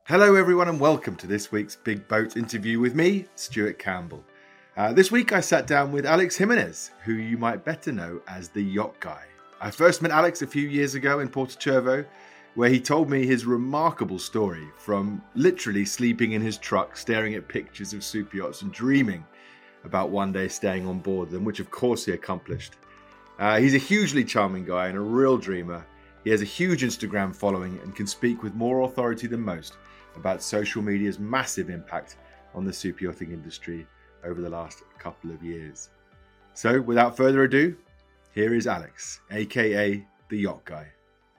Hello everyone and welcome to this week's Big Boat interview with me, Stuart Campbell. This week I sat down with Alex Jimenez, who you might better know as the Yacht Guy. I first met Alex a few years ago in Porto-Cervo, where he told me his remarkable story from literally sleeping in his truck, staring at pictures of super yachts and dreaming about one day staying on board them, which of course he accomplished. He's a hugely charming guy and a real dreamer. He has a huge Instagram following and can speak with more authority than most about social media's massive impact on the super yachting industry over the last couple of years. So without further ado, here is Alex, aka the Yacht Guy.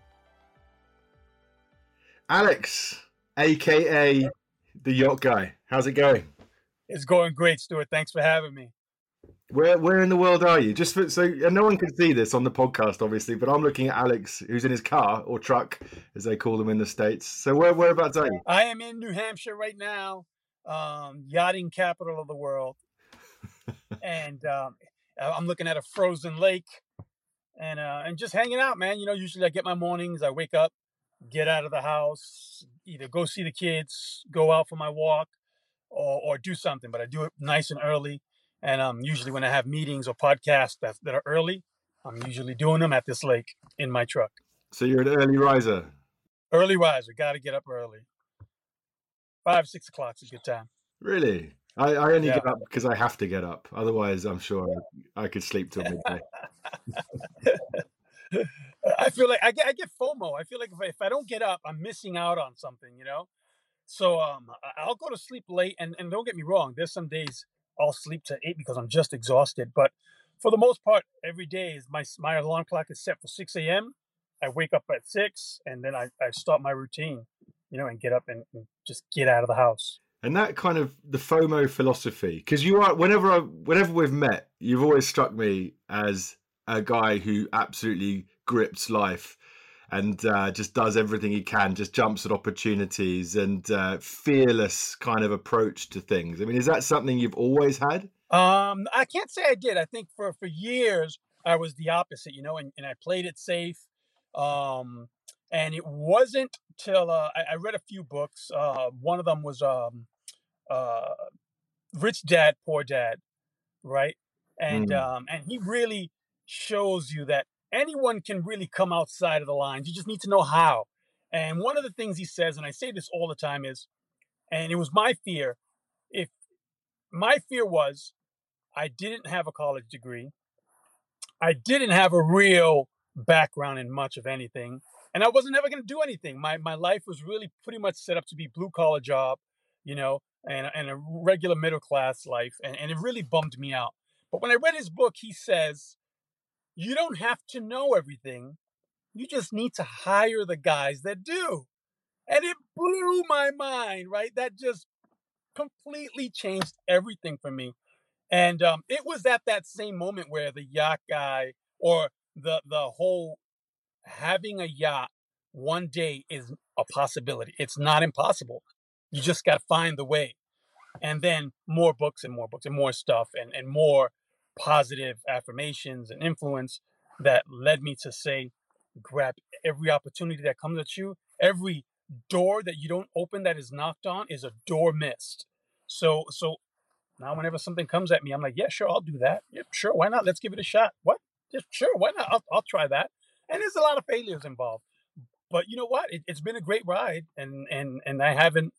Alex, aka the Yacht Guy, how's it going? It's going great, Stuart. Thanks for having me. Where in the world are you? And no one can see this on the podcast, obviously, but I'm looking at Alex, who's in his car or truck, as they call them in the States. So whereabouts are you? I am in New Hampshire right now, yachting capital of the world, and I'm looking at a frozen lake, and just hanging out, man. You know, usually I get my mornings. I wake up, get out of the house, either go see the kids, go out for my walk, or do something. But I do it nice and early. And usually when I have meetings or podcasts that are early, I'm usually doing them at this lake in my truck. So you're an early riser? Early riser. Got to get up early. 5, 6 o'clock's a good time. Really? I only get up because I have to get up. Otherwise, I'm sure I could sleep till midday. I feel like I get FOMO. I feel like if I don't get up, I'm missing out on something, you know? So I'll go to sleep late. And don't get me wrong, there's some days I'll sleep to 8 because I'm just exhausted. But for the most part, every day is my alarm clock is set for 6 a.m. I wake up at 6 and then I start my routine, you know, and get up and just get out of the house. And that kind of the FOMO philosophy, because you are, whenever we've met, you've always struck me as a guy who absolutely grips life and just does everything he can, just jumps at opportunities and fearless kind of approach to things. I mean, is that something you've always had? I can't say I did. I think for years I was the opposite, you know, and I played it safe. And it wasn't till I read a few books. One of them was Rich Dad, Poor Dad, right? And he really shows you that anyone can really come outside of the lines. You just need to know how. And one of the things he says, and I say this all the time, is, and it was my fear, if my fear was I didn't have a college degree, I didn't have a real background in much of anything, and I wasn't ever going to do anything. My life was really pretty much set up to be blue collar job, you know, and a regular middle class life, and it really bummed me out. But when I read his book, he says, you don't have to know everything. You just need to hire the guys that do. And it blew my mind, right? That just completely changed everything for me. And it was at that same moment where the yacht guy or the whole having a yacht one day is a possibility. It's not impossible. You just got to find the way. And then more books and more books and more stuff and more positive affirmations and influence that led me to say, grab every opportunity that comes at you. Every door that you don't open that is knocked on is a door missed. So now whenever something comes at me, I'm like, yeah, sure, I'll do that. Yeah, sure, why not? Let's give it a shot. What? Yeah, sure, why not? I'll try that. And there's a lot of failures involved. But you know what? It's been a great ride, and I haven't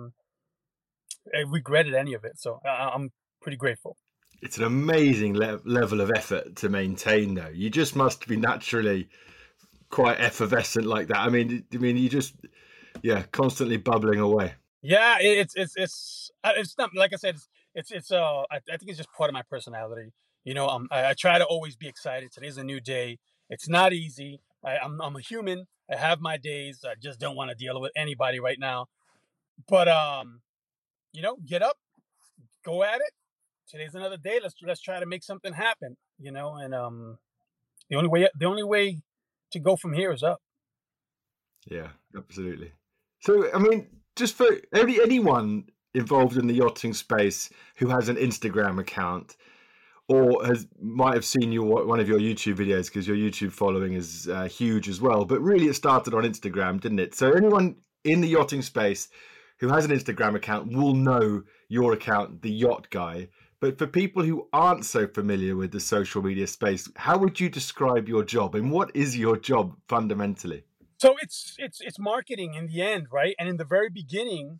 regretted any of it. So I'm pretty grateful. It's an amazing level of effort to maintain, though. You just must be naturally quite effervescent like that. I mean, you just, constantly bubbling away. Yeah, it's not, like I said, I think it's just part of my personality. You know, I try to always be excited. Today's a new day. It's not easy. I'm a human. I have my days. I just don't want to deal with anybody right now. But you know, get up, go at it. Today's another day. Let's try to make something happen. You know, and the only way to go from here is up. Yeah, absolutely. So, I mean, just for anyone involved in the yachting space who has an Instagram account or might have seen one of your YouTube videos, because your YouTube following is huge as well. But really, it started on Instagram, didn't it? So anyone in the yachting space who has an Instagram account will know your account, the Yacht Guy. But for people who aren't so familiar with the social media space, how would you describe your job, and what is your job fundamentally? So it's marketing in the end, right? And in the very beginning,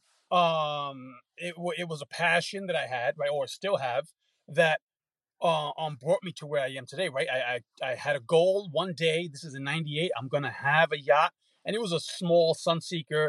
it was a passion that I had, right, or still have, that brought me to where I am today, right? I had a goal one day. This is in '98. I'm gonna have a yacht, and it was a small Sunseeker,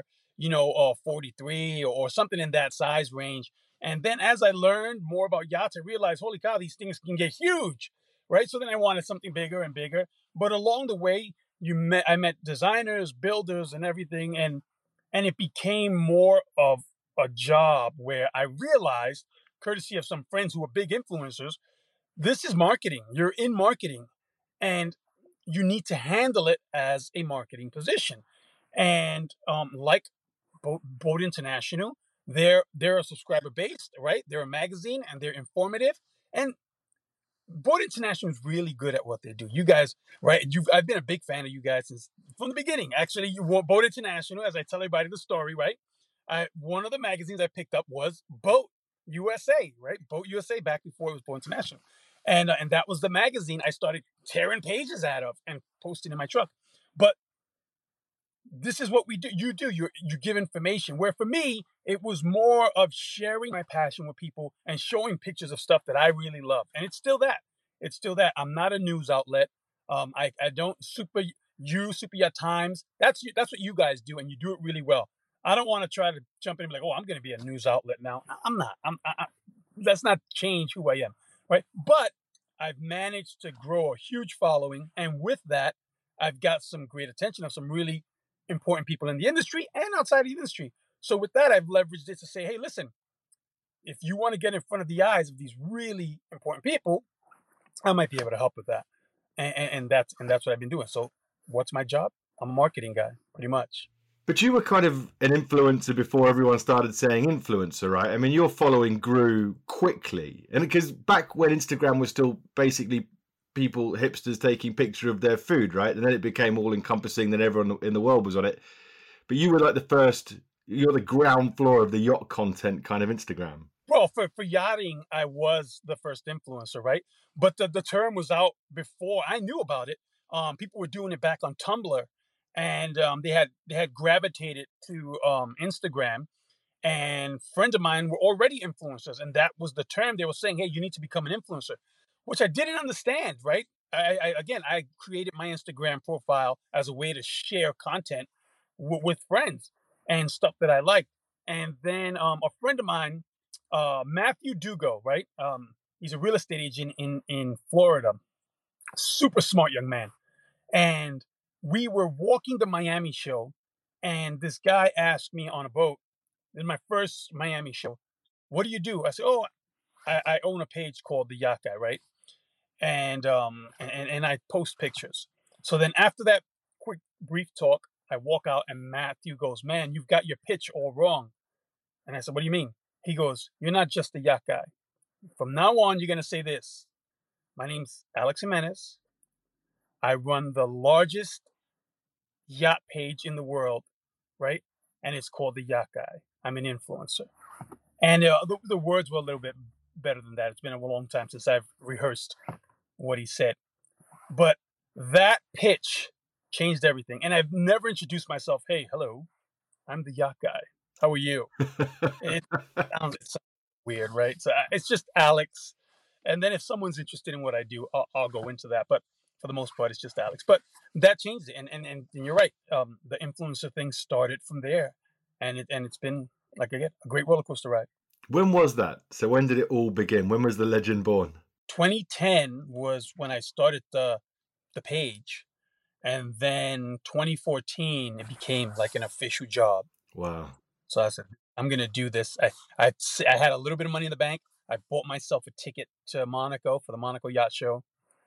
43 or something in that size range. And then as I learned more about yachts, I realized, holy cow, these things can get huge, right? So then I wanted something bigger and bigger. But along the way, I met designers, builders, and everything, and it became more of a job where I realized, courtesy of some friends who were big influencers, this is marketing. You're in marketing, and you need to handle it as a marketing position. And like Boat International, they're a subscriber based, right? They're a magazine and they're informative. And Boat International is really good at what they do. You guys, right? I've been a big fan of you guys since from the beginning. Actually, you were Boat International, as I tell everybody the story, right? One of the magazines I picked up was Boat USA, right? Boat USA back before it was Boat International, and that was the magazine I started tearing pages out of and posting in my truck. But this is what we do. You give information. Where for me, it was more of sharing my passion with people and showing pictures of stuff that I really love. And it's still that. It's still that. I'm not a news outlet. I don't super yacht times. That's what you guys do, and you do it really well. I don't want to try to jump in and be like, oh, I'm going to be a news outlet now. I'm not. That's not change who I am, right? But I've managed to grow a huge following, and with that, I've got some great attention of some really important people in the industry and outside of the industry. So with that, I've leveraged it to say, hey, listen, if you want to get in front of the eyes of these really important people, I might be able to help with that. And that's what I've been doing. So what's my job? I'm a marketing guy, pretty much. But you were kind of an influencer before everyone started saying influencer, right? I mean, your following grew quickly. And because back when Instagram was still basically people, hipsters taking picture of their food, right? And then it became all encompassing, then everyone in the world was on it. But you were like the first, you're the ground floor of the yacht content kind of Instagram. Well, for yachting, I was the first influencer, right? But the term was out before I knew about it. People were doing it back on Tumblr, and they had gravitated to Instagram. And friends of mine were already influencers, and that was the term they were saying. Hey, you need to become an influencer, which I didn't understand. Right? I created my Instagram profile as a way to share content with friends and stuff that I liked. And then a friend of mine, Matthew Dugo, right? He's a real estate agent in Florida. Super smart young man. And we were walking the Miami show, and this guy asked me on a boat. This is my first Miami show. What do you do? I said, oh, I own a page called the Yacht Guy, right? And I post pictures. So then after that quick brief talk, I walk out and Matthew goes, man, you've got your pitch all wrong. And I said, what do you mean? He goes, you're not just a yacht guy. From now on, you're going to say this. My name's Alex Jimenez. I run the largest yacht page in the world, right? And it's called the Yacht Guy. I'm an influencer. And the words were a little bit better than that. It's been a long time since I've rehearsed what he said. But that pitch changed everything. And I've never introduced myself. Hey, hello, I'm the Yacht Guy. How are you? It sounds weird, right? So it's just Alex. And then if someone's interested in what I do, I'll go into that. But for the most part, it's just Alex. But that changed it. And you're right. The influencer thing started from there. And it's been, like, again, a great roller coaster ride. When was that? So when did it all begin? When was the legend born? 2010 was when I started the page. And then 2014, it became like an official job. Wow. So I said, I'm going to do this. I had a little bit of money in the bank. I bought myself a ticket to Monaco for the Monaco Yacht Show.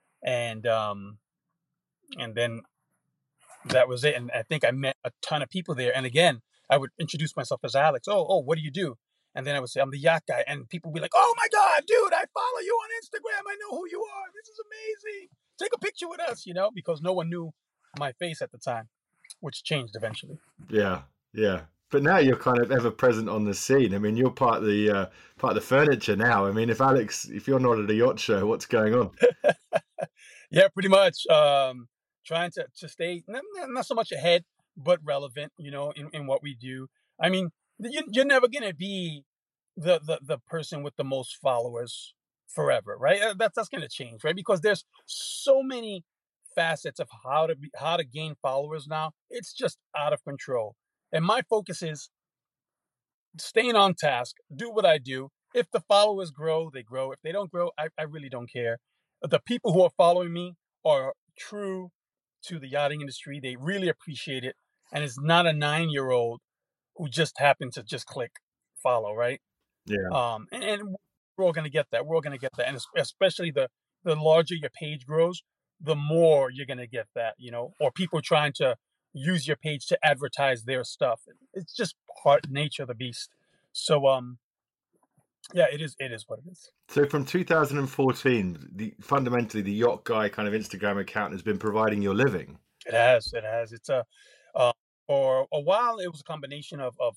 And then that was it. And I think I met a ton of people there. And again, I would introduce myself as Alex. Oh, what do you do? And then I would say, I'm the Yacht Guy. And people would be like, oh my God, dude, I follow you on Instagram. I know who you are. This is amazing. Take a picture with us, because no one knew my face at the time, which changed eventually. Yeah. Yeah. But now you're kind of ever present on the scene. I mean, you're part of the furniture now. I mean, if you're not at a yacht show, what's going on? Yeah, pretty much. Trying to stay not so much ahead, but relevant, in what we do. I mean, you're never gonna be the person with the most followers forever, right? That's gonna change, right? Because there's so many facets of how to gain followers now. It's just out of control. And my focus is staying on task, do what I do. If the followers grow, they grow. If they don't grow, I really don't care. The people who are following me are true to the yachting industry. They really appreciate it. And it's not a 9-year-old who just happened to just click follow, right? Yeah. And we're all going to get that. We're all going to get that. And especially the larger your page grows, the more you're going to get that, or people trying to use your page to advertise their stuff. It's just part nature of the beast. So, yeah, it is what it is. So from 2014, fundamentally the Yacht Guy kind of Instagram account has been providing your living. It has. It's uh, for a while, it was a combination of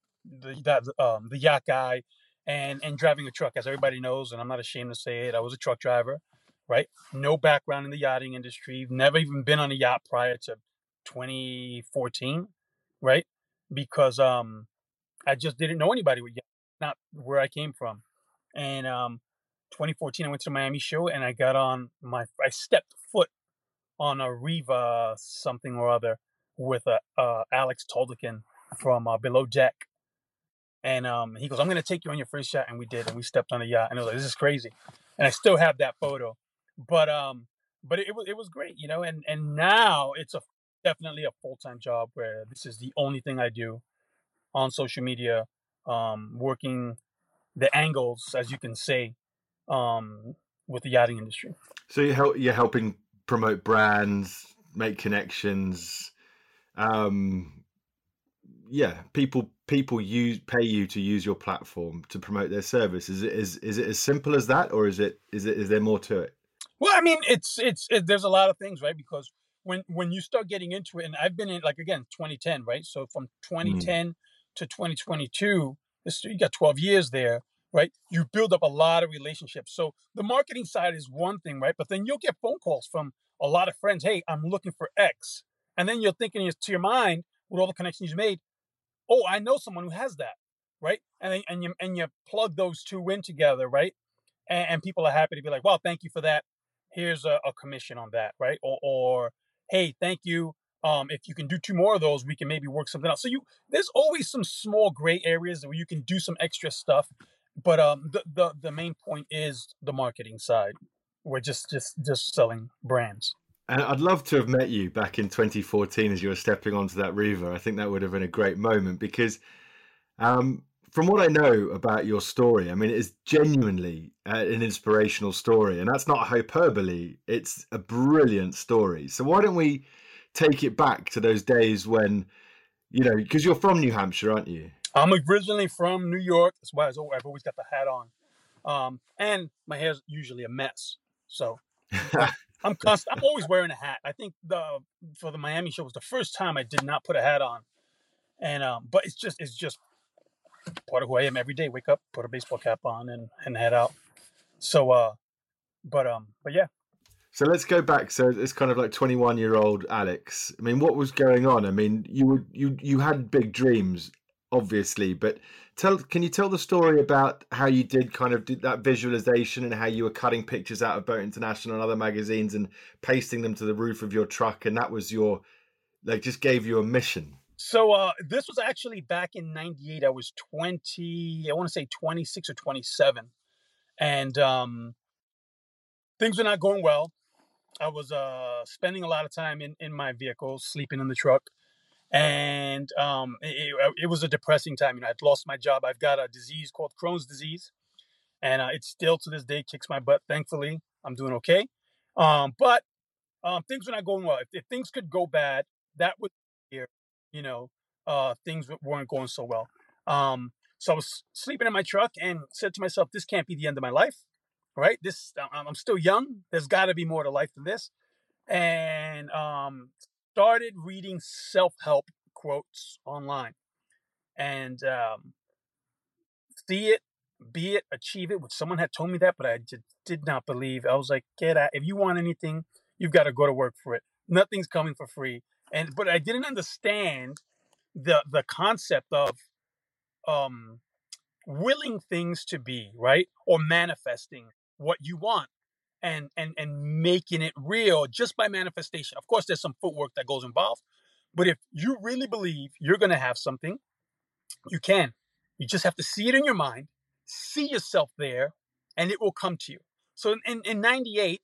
the yacht guy and driving a truck, as everybody knows, and I'm not ashamed to say it. I was a truck driver, right? No background in the yachting industry. Never even been on a yacht prior to 2014, right? Because I just didn't know anybody with yachts, not where I came from. And 2014, I went to the Miami show and I stepped foot on a Riva something or other with Alex Toldikin from Below Deck, and he goes, "I'm going to take you on your first yacht," and we did, and we stepped on a yacht, and I was like, "This is crazy," and I still have that photo, but it was great, and now it's a definitely a full-time job where this is the only thing I do on social media, working the angles, as you can say, with the yachting industry. So you're helping promote brands, make connections. Um, yeah, people pay you to use your platform to promote their service. Is it as simple as that, or is there more to it? Well, I mean, there's a lot of things, right? Because when you start getting into it, and I've been in, like, again, 2010, right? So from Mm. 2010 to 2022, you got 12 years there, right? You build up a lot of relationships. So the marketing side is one thing, right? But then you'll get phone calls from a lot of friends. Hey, I'm looking for X, and then you're thinking to your mind with all the connections you made. Oh, I know someone who has that, right? And you plug those two in together, right? And people are happy to be like, "Well, thank you for that. Here's a commission on that," right? Or "Hey, thank you. If you can do two more of those, we can maybe work something out." So there's always some small gray areas where you can do some extra stuff, but the main point is the marketing side. We're just selling brands. And I'd love to have met you back in 2014 as you were stepping onto that Riva. I think that would have been a great moment because from what I know about your story, I mean, it is genuinely an inspirational story, and that's not hyperbole. It's a brilliant story. So why don't we take it back to those days when, because you're from New Hampshire, aren't you? I'm originally from New York. That's why I've always got the hat on. And my hair's usually a mess. So I'm always wearing a hat. I think for the Miami show was the first time I did not put a hat on. And but it's just part of who I am every day. Wake up, put a baseball cap on, and head out. So but yeah. So let's go back. So it's kind of like 21-year-old Alex. I mean, what was going on? I mean, you had big dreams, obviously, but can you tell the story about how you did kind of did that visualization and how you were cutting pictures out of Boat International and other magazines and pasting them to the roof of your truck, and that was just gave you a mission. So this was actually back in '98. I was 20. I want to say 26 or 27, and things were not going well. I was spending a lot of time in my vehicle, sleeping in the truck, and it was a depressing time. I'd lost my job. I've got a disease called Crohn's disease, and it still to this day kicks my butt. Thankfully, I'm doing okay. But things were not going well. If things could go bad, that would be here. You know, things weren't going so well. So I was sleeping in my truck and said to myself, "This can't be the end of my life, right? I'm still young. There's got to be more to life than this." And started reading self-help quotes online. and see it, be it, achieve it. Which someone had told me that, but I did not believe. I was like, get out. If you want anything, you've got to go to work for it. Nothing's coming for free. But I didn't understand the concept of um willing things to be, right, or manifesting what you want, and making it real just by manifestation. Of course, there's some footwork that goes involved, but if you really believe you're going to have something, you can. You just have to see it in your mind, see yourself there, and it will come to you. So in 98,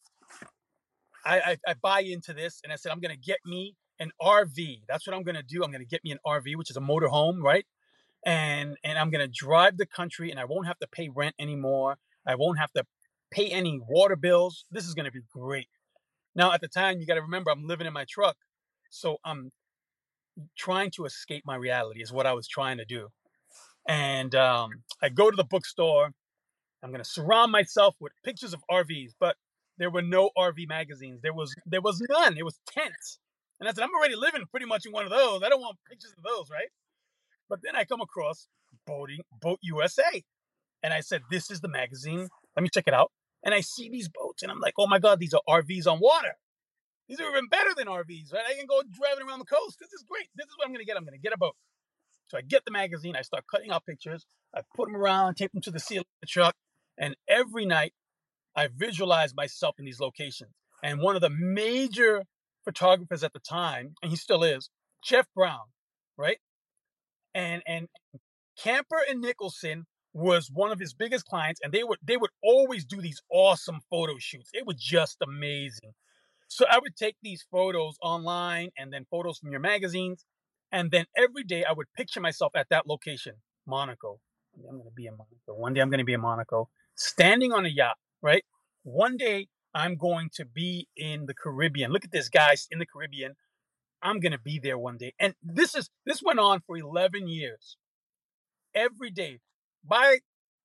I buy into this, and I said, I'm going to get me an RV. That's what I'm going to do. I'm going to get me an RV, which is a motor home, right? And I'm going to drive the country, and I won't have to pay rent anymore. I won't have to pay any water bills. This is going to be great. Now, at the time, you got to remember, I'm living in my truck. So I'm trying to escape my reality is what I was trying to do. And I go to the bookstore. I'm going to surround myself with pictures of RVs, but there were no RV magazines. There was none. It was tents. And I said, I'm already living pretty much in one of those. I don't want pictures of those, right? But then I come across Boat USA. And I said, this is the magazine. Let me check it out. And I see these boats, and I'm like, oh my God, these are RVs on water. These are even better than RVs, right? I can go driving around the coast. This is great. This is what I'm going to get. I'm going to get a boat. So I get the magazine. I start cutting out pictures. I put them around, tape them to the ceiling of the truck. And every night I visualize myself in these locations. And one of the major photographers at the time, and he still is, Jeff Brown, right? And Camper and Nicholson was one of his biggest clients, and they would always do these awesome photo shoots. It was just amazing. So I would take these photos online and then photos from your magazines. And then every day I would picture myself at that location, Monaco. I'm going to be in Monaco. One day I'm going to be in Monaco, standing on a yacht, right? One day I'm going to be in the Caribbean. Look at this, guys, in the Caribbean. I'm going to be there one day. And this went on for 11 years. Every day. By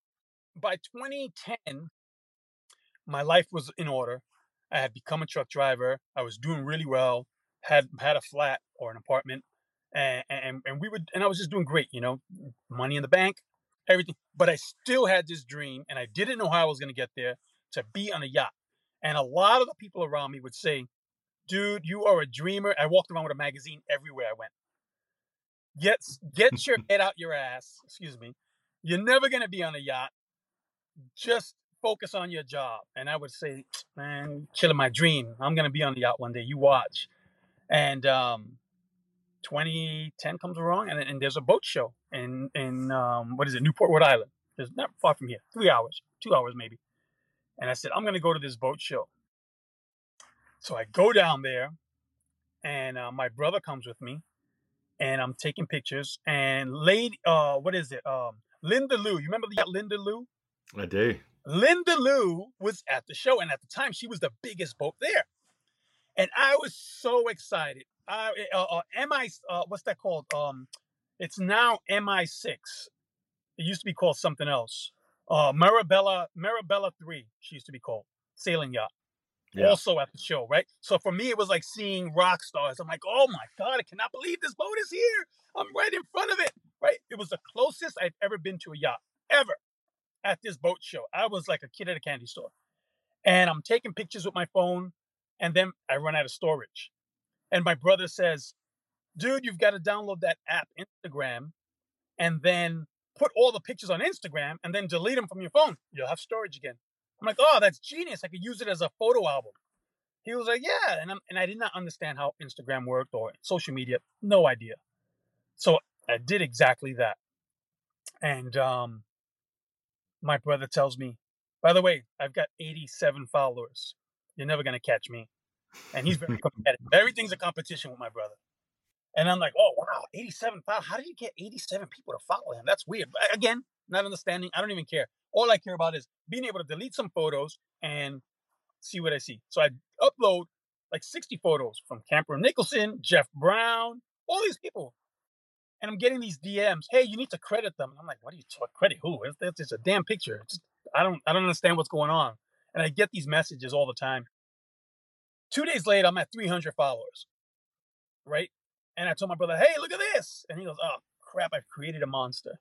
2010, my life was in order. I had become a truck driver. I was doing really well. Had a flat or an apartment, and I was just doing great. Money in the bank, everything. But I still had this dream, and I didn't know how I was going to get there, to be on a yacht. And a lot of the people around me would say, "Dude, you are a dreamer." I walked around with a magazine everywhere I went. Get your head out your ass. Excuse me. You're never going to be on a yacht. Just focus on your job. And I would say, man, killing my dream. I'm going to be on the yacht one day. You watch. And 2010 comes along, and there's a boat show in what is it, Newport, Rhode Island. It's not far from here, 3 hours, 2 hours maybe. And I said, I'm going to go to this boat show. So I go down there, and my brother comes with me, and I'm taking pictures. And what is it? Linda Lou. You remember the yacht Linda Lou? I do. Linda Lou was at the show, and at the time, she was the biggest boat there. And I was so excited. What's that called? It's now MI6. It used to be called something else. Marabella 3, she used to be called. Sailing yacht. Yeah. Also at the show, right? So for me, it was like seeing rock stars. I'm like, oh my God, I cannot believe this boat is here. I'm right in front of it, right? It was the closest I've ever been to a yacht, ever, at this boat show. I was like a kid at a candy store. And I'm taking pictures with my phone, and then I run out of storage. And my brother says, dude, you've got to download that app, Instagram, and then put all the pictures on Instagram and then delete them from your phone. You'll have storage again. I'm like, oh, that's genius. I could use it as a photo album. He was like, yeah. And I did not understand how Instagram worked or social media. No idea. So I did exactly that. And my brother tells me, by the way, I've got 87 followers. You're never going to catch me. And he's very competitive. Everything's a competition with my brother. And I'm like, oh, wow, 87 followers. How did you get 87 people to follow him? That's weird. But again, not understanding. I don't even care. All I care about is being able to delete some photos and see what I see. So I upload like 60 photos from Camper Nicholson, Jeff Brown, all these people. And I'm getting these DMs. Hey, you need to credit them. And I'm like, what are you talking? Credit who? It's just a damn picture. I don't understand what's going on. And I get these messages all the time. 2 days later, I'm at 300 followers. Right? And I told my brother, hey, look at this. And he goes, oh, crap, I've created a monster.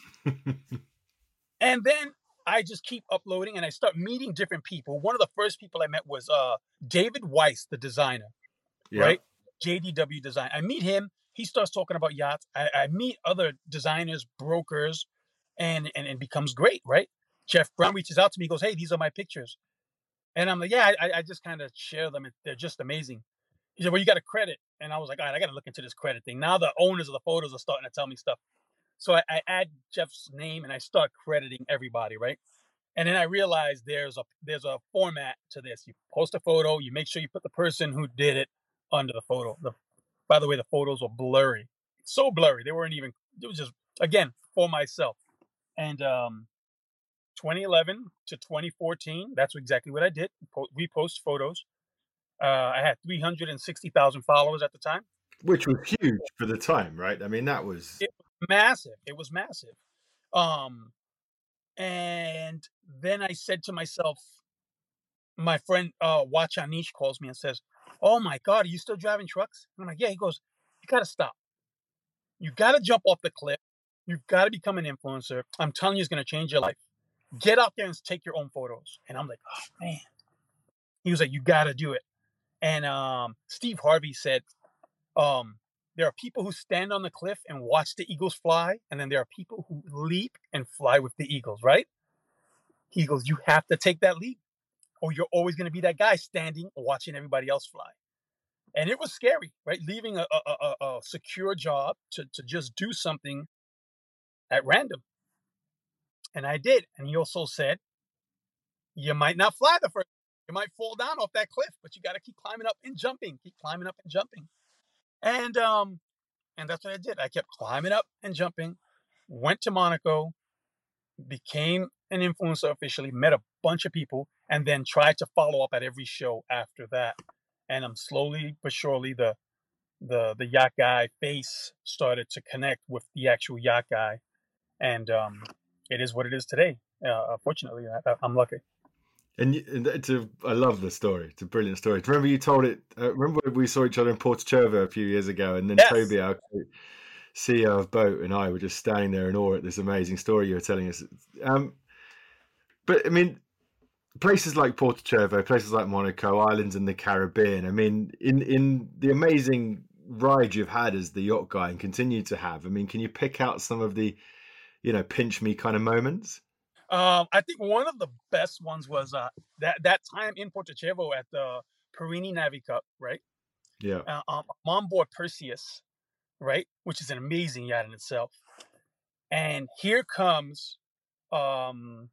And then I just keep uploading and I start meeting different people. One of the first people I met was David Weiss, the designer, Yeah. right? JDW Design. I meet him. He starts talking about yachts. I meet other designers, brokers, and it becomes great, right? Jeff Brown reaches out to me, goes, "Hey, these are my pictures." And I'm like, "Yeah, I just kind of share them. They're just amazing." He said, "Well, you got a credit." And I was like, "All right, I got to look into this credit thing." Now the owners of the photos are starting to tell me stuff. So I add Jeff's name and I start crediting everybody, right? And then I realized there's a format to this. You post a photo, you make sure you put the person who did it under the photo. By the way, the photos were blurry, so blurry they weren't even. It was just again for myself. And 2011 to 2014, that's exactly what I did. Repost photos. I had 360,000 followers at the time. Which was huge for the time, right? I mean, that was. It was massive. It was massive. Um, and then I said to myself, my friend Watch Anish calls me and says, "Oh my God, are you still driving trucks?" And I'm like, "Yeah." He goes, "You gotta stop. You gotta jump off the cliff. You've got to become an influencer. I'm telling you, it's gonna change your life. Get out there and take your own photos." And I'm like, "Oh man." He was like, "You gotta do it." And Steve Harvey said, there are people who stand on the cliff and watch the eagles fly, and then there are people who leap and fly with the eagles, right? He goes, "You have to take that leap, or you're always going to be that guy standing watching everybody else fly." And it was scary, right? Leaving a secure job to just do something at random. And I did. And he also said, "You might not fly the first, you might fall down off that cliff, but you got to keep climbing up and jumping, keep climbing up and jumping." And that's what I did. I kept climbing up and jumping, went to Monaco, became an influencer officially, met a bunch of people, and then tried to follow up at every show after that. And I'm slowly but surely the yacht guy face started to connect with the actual yacht guy, and it is what it is today. Fortunately, I'm lucky. I love the story. It's a brilliant story. Remember you told it. Remember we saw each other in Porto a few years ago, and then Yes. Toby, our CEO of Boat, and I were just standing there in awe at this amazing story you were telling us. But I mean, places like Porto, places like Monaco, islands in the Caribbean. I mean, in the amazing ride you've had as the yacht guy and continue to have. I mean, can you pick out some of the, pinch me kind of moments? I think one of the best ones was that time in Porto at the Perini Navi Cup, right? Yeah. I'm on board Perseus, right, which is an amazing yacht in itself. And here comes um,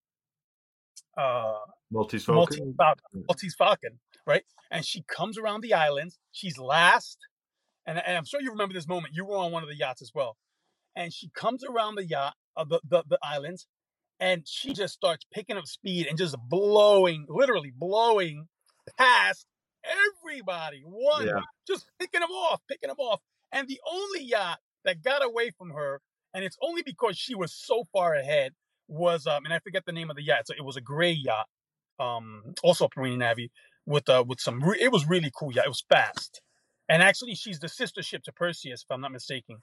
Maltese Falcon. Maltese Falcon, right? And she comes around the islands. She's last, and I'm sure you remember this moment. You were on one of the yachts as well. And she comes around the yacht, the islands, and she just starts picking up speed and just literally blowing past everybody. Just picking them off. And the only yacht that got away from her, and it's only because she was so far ahead, was and I forget the name of the yacht. So it was a gray yacht, also a Perini Navi with some. It was really cool yacht. It was fast, and actually she's the sister ship to Perseus, if I'm not mistaken.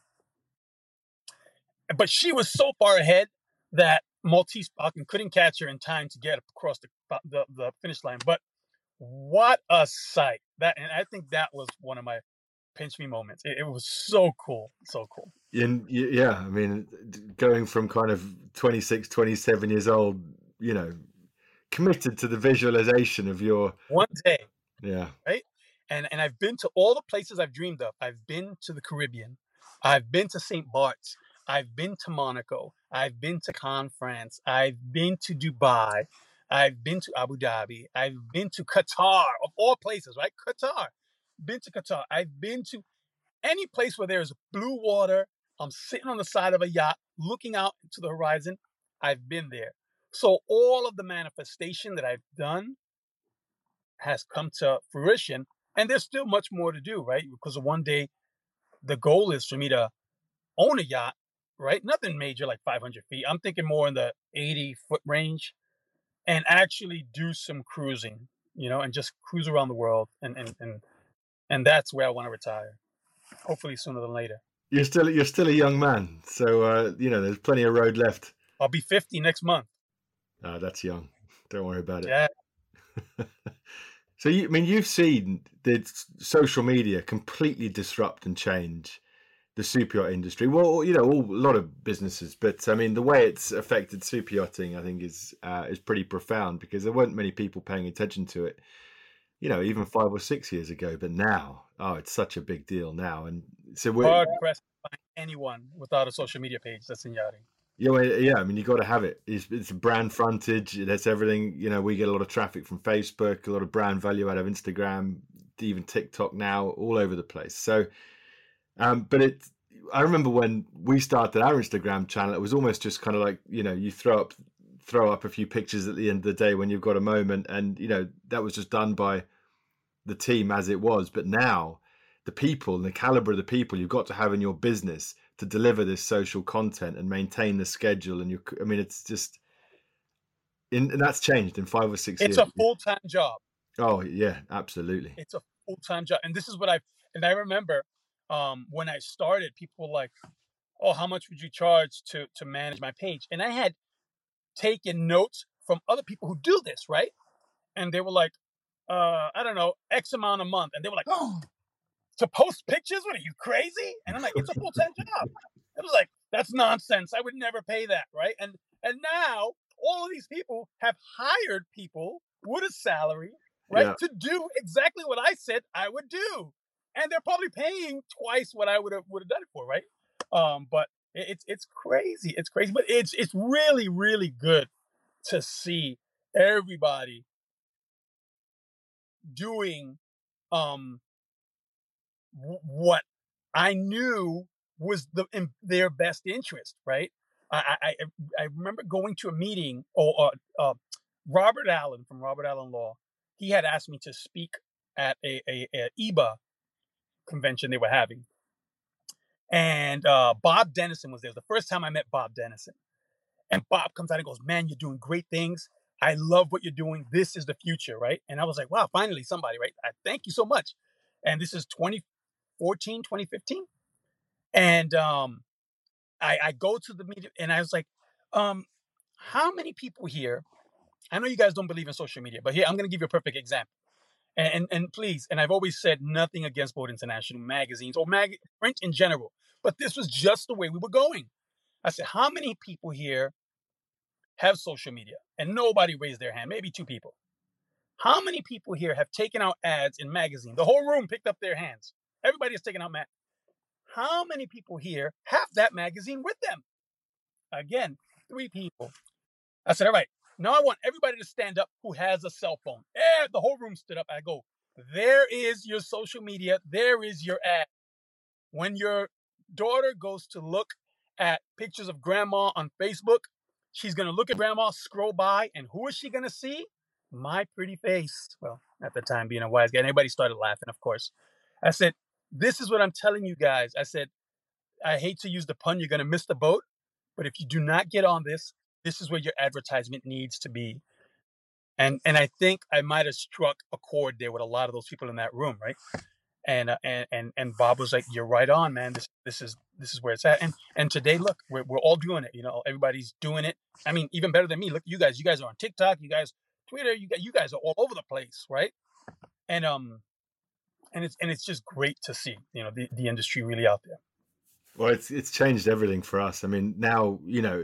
But she was so far ahead that Maltese Falcon couldn't catch her in time to get across the finish line. But what a sight! And I think that was one of my pinch me moments. It was so cool, so cool. And yeah, I mean, going from kind of 26, 27 years old, committed to the visualization of your one day. Yeah. Right. And I've been to all the places I've dreamed of. I've been to the Caribbean. I've been to St. Bart's. I've been to Monaco. I've been to Cannes, France. I've been to Dubai. I've been to Abu Dhabi. I've been to Qatar, of all places, right? Qatar. Been to Qatar. I've been to any place where there's blue water. I'm sitting on the side of a yacht looking out to the horizon. I've been there. So all of the manifestation that I've done has come to fruition, and there's still much more to do, right? Because one day the goal is for me to own a yacht, right? Nothing major like 500 feet. I'm thinking more in the 80-foot range, and actually do some cruising, and just cruise around the world, and that's where I want to retire. Hopefully sooner than later. you're still a young man, so there's plenty of road left. I'll be 50 next month. That's young. Don't worry about it. Yeah. So you've seen the social media completely disrupt and change the super yacht industry. Well, a lot of businesses, but I mean, the way it's affected super yachting, I think, is pretty profound because there weren't many people paying attention to it, even 5 or 6 years ago. But now, it's such a big deal now, and so Hard pressed to find anyone without a social media page that's in yachting. yeah. I mean, you got to have it. It's brand frontage. That's everything. We get a lot of traffic from Facebook, a lot of brand value out of Instagram, even TikTok now, all over the place. So, but I remember when we started our Instagram channel, it was almost just kind of like, you throw up a few pictures at the end of the day when you've got a moment, and that was just done by the team as it was. But now, the people and the caliber of the people you've got to have in your business to deliver this social content and maintain the schedule, and it's just, and that's changed in 5 or 6 years. It's a full-time job. Oh yeah, absolutely. It's a full-time job. And this is what I remember when I started, people were like, oh, how much would you charge to manage my page? And I had taken notes from other people who do this, right? And they were like, I don't know, X amount a month. And they were like, oh, to post pictures? What are you, crazy? And I'm like, it's a full-time job. It was like, that's nonsense. I would never pay that, right? And now all of these people have hired people with a salary, right, to do exactly what I said I would do, and they're probably paying twice what I would have done it for, right? But it's crazy. It's crazy, but it's really, really good to see everybody doing what I knew was in their best interest, right? I remember going to a meeting, or Robert Allen from Robert Allen Law. He had asked me to speak at a EBA convention they were having, and Bob Dennison was there. It was the first time I met Bob Dennison, and Bob comes out and goes, "Man, you're doing great things. I love what you're doing. This is the future, right?" And I was like, "Wow, finally somebody, right? Thank you so much." And this is 2014, 2015. And I go to the meeting and I was like, how many people here? I know you guys don't believe in social media, but here I'm going to give you a perfect example. And please, and I've always said nothing against Boat International magazines or print in general, but this was just the way we were going. I said, how many people here have social media? And nobody raised their hand, maybe two people. How many people here have taken out ads in magazines? The whole room picked up their hands. Everybody has taken out ads. How many people here have that magazine with them? Again, 3 people. I said, all right, now I want everybody to stand up who has a cell phone. The whole room stood up. I go, there is your social media. There is your ad. When your daughter goes to look at pictures of grandma on Facebook, she's going to look at grandma, scroll by, and who is she going to see? My pretty face. Well, at the time, being a wise guy, everybody started laughing, of course. I said, this is what I'm telling you guys. I said, I hate to use the pun, you're going to miss the boat, but if you do not get on this, this is where your advertisement needs to be. And I think I might have struck a chord there with a lot of those people in that room, right? And Bob was like, "You're right on, man. This is where it's at." And today, look, we're all doing it. Everybody's doing it. I mean, even better than me. Look, you guys are on TikTok, you guys Twitter, you guys are all over the place, right? And it's just great to see, the industry really out there. Well, it's changed everything for us. I mean, now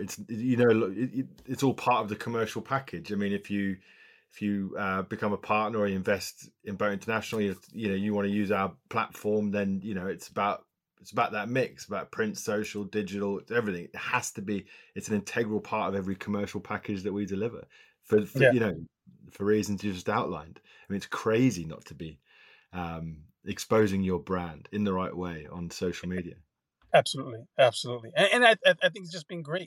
it's all part of the commercial package. I mean, if you become a partner or you invest in Boat International, you want to use our platform, then it's about that mix, about print, social, digital, everything. It has to be. It's an integral part of every commercial package that we deliver. For for reasons you just outlined. I mean, it's crazy not to be exposing your brand in the right way on social media. Absolutely, and I think it's just been great,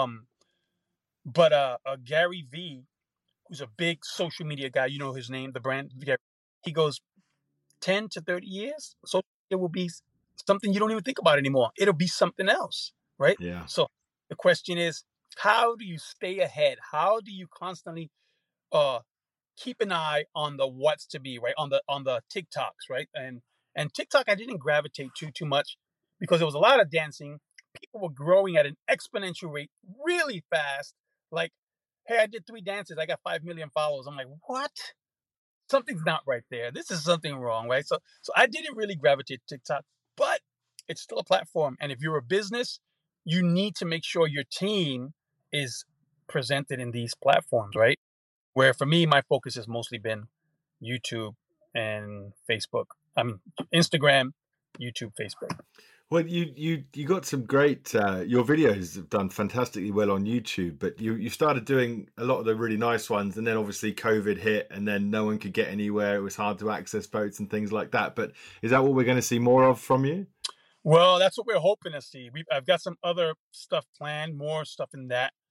But Gary V, who's a big social media guy, you know his name, the brand. He goes, 10 to 30 years, social media will be something you don't even think about anymore. It'll be something else, right? Yeah. So the question is, how do you stay ahead? How do you constantly keep an eye on the what's to be, right? On the TikToks, right? And TikTok, I didn't gravitate too much because there was a lot of dancing. People were growing at an exponential rate really fast. Like, hey, I did 3 dances. I got 5 million followers. I'm like, what? Something's not right there. This is something wrong, right? So I didn't really gravitate to TikTok, but it's still a platform. And if you're a business, you need to make sure your team is presented in these platforms, right? Where for me, my focus has mostly been YouTube and Facebook. I mean, Instagram, YouTube, Facebook. Well, you got some great. Your videos have done fantastically well on YouTube, but you started doing a lot of the really nice ones, and then obviously COVID hit, and then no one could get anywhere. It was hard to access boats and things like that. But is that what we're going to see more of from you? Well, that's what we're hoping to see. I've got some other stuff planned, more stuff in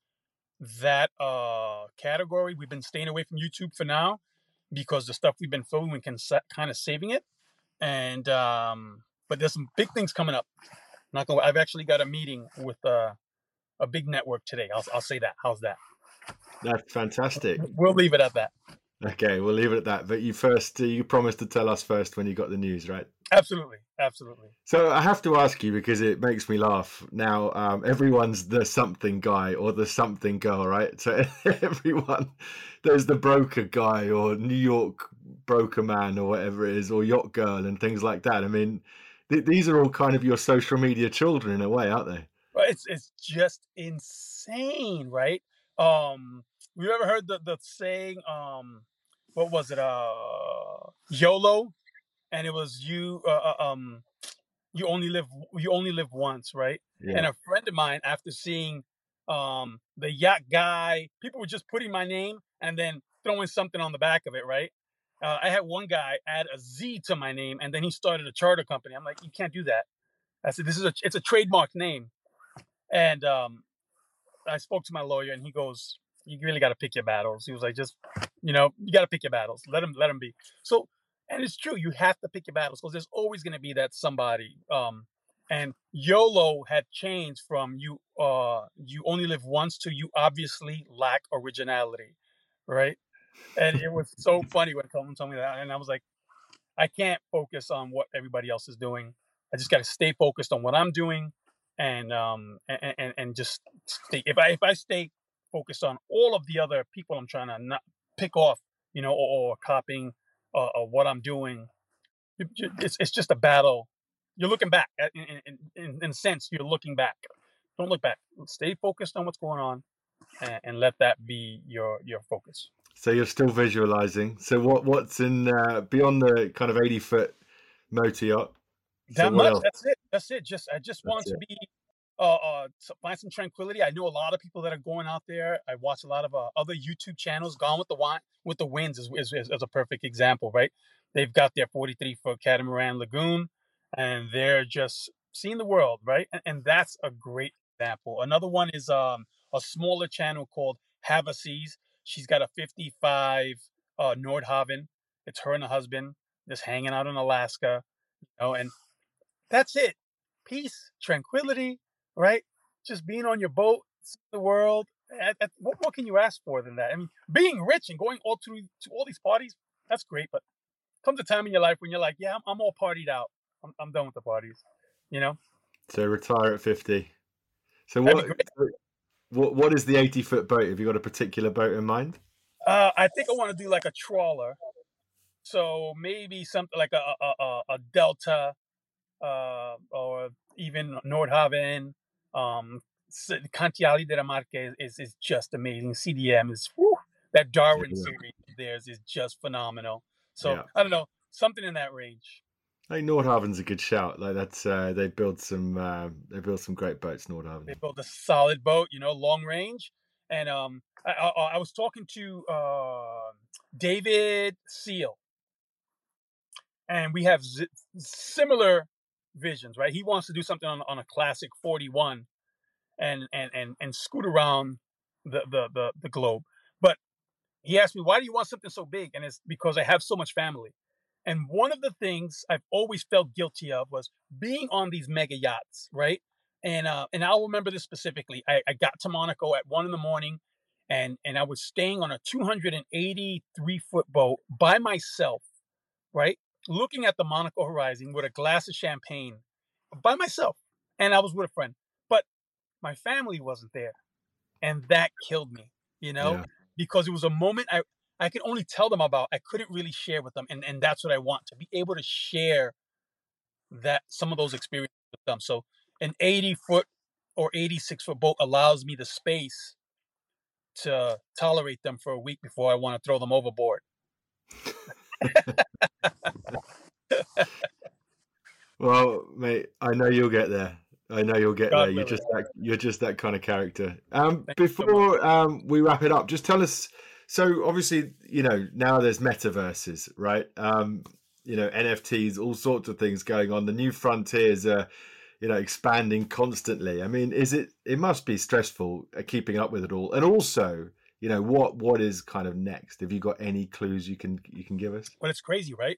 that category. We've been staying away from YouTube for now because the stuff we've been filming, we can kind of saving it. And but there's some big things coming up. Not gonna. I've actually got a meeting with a big network today. I'll say that. How's that? That's fantastic. We'll leave it at that. Okay, we'll leave it at that. But you promised to tell us first when you got the news, right? Absolutely, absolutely. So I have to ask you because it makes me laugh. Now, everyone's the something guy or the something girl, right? So everyone, there's the broker guy or New York broker man or whatever it is, or yacht girl and things like that. I mean, these are all kind of your social media children in a way, aren't they? Well, it's just insane, right? You ever heard the saying? What was it? YOLO, and it was you only live once, right? Yeah. And a friend of mine, after seeing the yacht guy, people were just putting my name and then throwing something on the back of it, right? I had one guy add a Z to my name, and then he started a charter company. I'm like, you can't do that. I said, it's a trademark name. And I spoke to my lawyer, and he goes, "You really got to pick your battles." He was like, "Just, you got to pick your battles. Let them be." So, and it's true, you have to pick your battles because there's always going to be that somebody. And YOLO had changed from you only live once to you obviously lack originality, right? And it was so funny when someone told me that, and I was like, I can't focus on what everybody else is doing. I just got to stay focused on what I'm doing, and just stay. If I stay focused on all of the other people I'm trying to not pick off, or copying, or what I'm doing, it's just a battle. You're looking back. In a sense, you're looking back. Don't look back. Stay focused on what's going on, and let that be your focus. So you're still visualizing. So what's in beyond the kind of 80-foot motor yacht? That much. That's it. I just want to be find some tranquility. I know a lot of people that are going out there. I watch a lot of other YouTube channels. Gone with the Winds is a perfect example, right? They've got their 43-foot catamaran lagoon, and they're just seeing the world, right? And that's a great example. Another one is a smaller channel called Havaseas. She's got a 55 Nordhaven. It's her and her husband just hanging out in Alaska, and that's it. Peace, tranquility, right? Just being on your boat, seeing the world. What more can you ask for than that? I mean, being rich and going all to all these parties, that's great. But comes a time in your life when you're like, yeah, I'm all partied out. I'm done with the parties, So retire at 50. So what is the 80-foot boat? Have you got a particular boat in mind? I think I want to do like a trawler. So maybe something like a Delta, or even Nordhaven. Cantiali de la Marque is just amazing. CDM is that Darwin series of theirs is just phenomenal. So I don't know, something in that range. I think Nordhaven's a good shout. Like that's they build some great boats. Nordhaven. They build a solid boat, long range. And I was talking to David Seal, and we have similar visions, right? He wants to do something on a classic 41 and scoot around the globe. But he asked me, why do you want something so big? And it's because I have so much family. And one of the things I've always felt guilty of was being on these mega yachts, right? And I'll remember this specifically. I got to Monaco at 1 a.m, and I was staying on a 283-foot boat by myself, right? Looking at the Monaco horizon with a glass of champagne by myself. and I was with a friend, but my family wasn't there, and that killed me, Yeah. because it was a moment I could only tell them about. I couldn't really share with them, and that's what I want, to be able to share that some of those experiences with them. So an 80-foot or 86-foot boat allows me the space to tolerate them for a week before I want to throw them overboard. Well, mate, I know you'll get there. I know you'll get there. God willing. You're just that kind of character. Thank you so much. Before we wrap it up, just tell us. So obviously, now there's metaverses, right? NFTs, all sorts of things going on. The new frontiers are, expanding constantly. I mean, it must be stressful keeping up with it all. And also, what is kind of next? Have you got any clues you can give us? Well, it's crazy, right?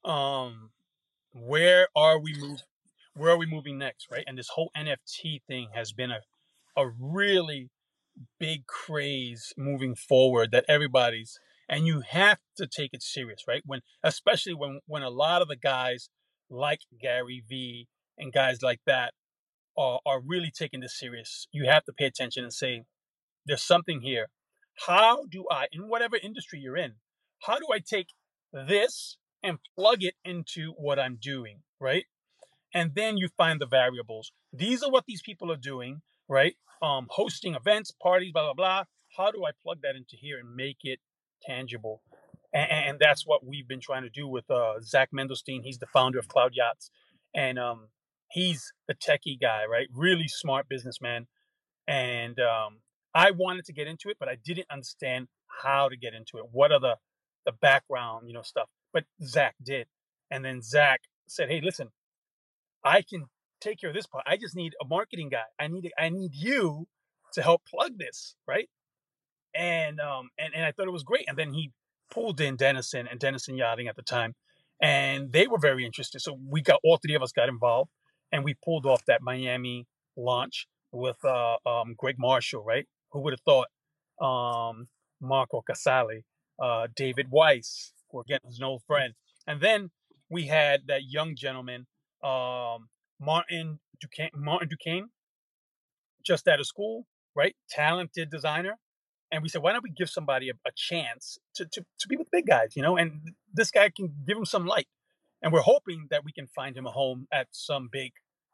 Where are we moving next, right? And this whole NFT thing has been a really big craze moving forward, that and you have to take it serious, right? Especially when a lot of the guys like Gary Vee and guys like that are really taking this serious. You have to pay attention and say, there's something here. How do I, in whatever industry you're in, how do I take this and plug it into what I'm doing, right? And then you find the variables. These are what these people are doing, right? Hosting events, parties, blah, blah, blah. How do I plug that into here and make it tangible? And that's what we've been trying to do with Zach Mendelstein. He's the founder of Cloud Yachts. And he's the techie guy, right? Really smart businessman. And I wanted to get into it, but I didn't understand how to get into it. What are the background, stuff? But Zach did. And then Zach said, hey, listen, I can take care of this part. I just need a marketing guy. I need you to help plug this, right? And I thought it was great. And then he pulled in Dennison and Dennison Yachting at the time, and they were very interested. So all three of us got involved, and we pulled off that Miami launch with Greg Marshall, right? Who would have thought? Marco Casale, David Weiss, who again was an old friend, and then we had that young gentleman, Martin Duquesne, just out of school, right? Talented designer. And we said, why don't we give somebody a chance to be with the big guys, and this guy can give him some light. And we're hoping that we can find him a home at some big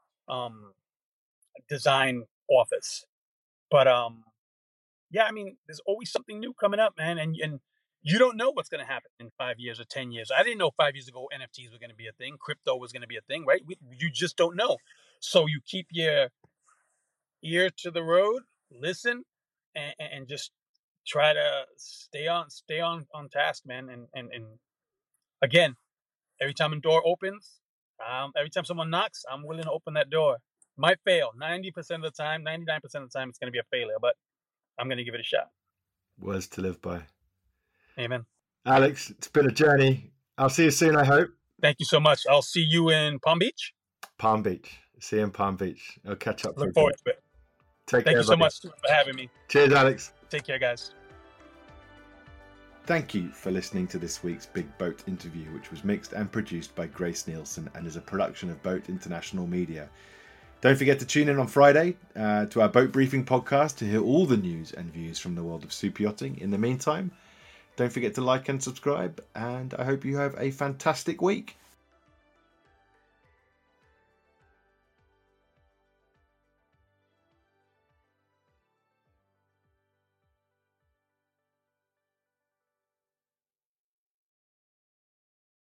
design office. But yeah, I mean, there's always something new coming up, man. And you don't know what's going to happen in 5 years or 10 years. I didn't know 5 years ago NFTs were going to be a thing. Crypto was going to be a thing, right? You just don't know. So you keep your ear to the road, listen, and just try to stay on task, man. And again, every time a door opens, every time someone knocks, I'm willing to open that door. Might fail 90% of the time, 99% of the time, it's going to be a failure, but I'm going to give it a shot. Words to live by. Amen. Alex, it's been a journey. I'll see you soon, I hope. Thank you so much. I'll see you in Palm Beach. Palm Beach. See you in Palm Beach. I'll catch up. Look forward to it. Take care. Thank you so much for having me. Cheers, Alex. Take care, guys. Thank you for listening to this week's Big Boat interview, which was mixed and produced by Grace Nielsen and is a production of Boat International Media. Don't forget to tune in on Friday to our Boat Briefing podcast to hear all the news and views from the world of super yachting. In the meantime, don't forget to like and subscribe, and I hope you have a fantastic week.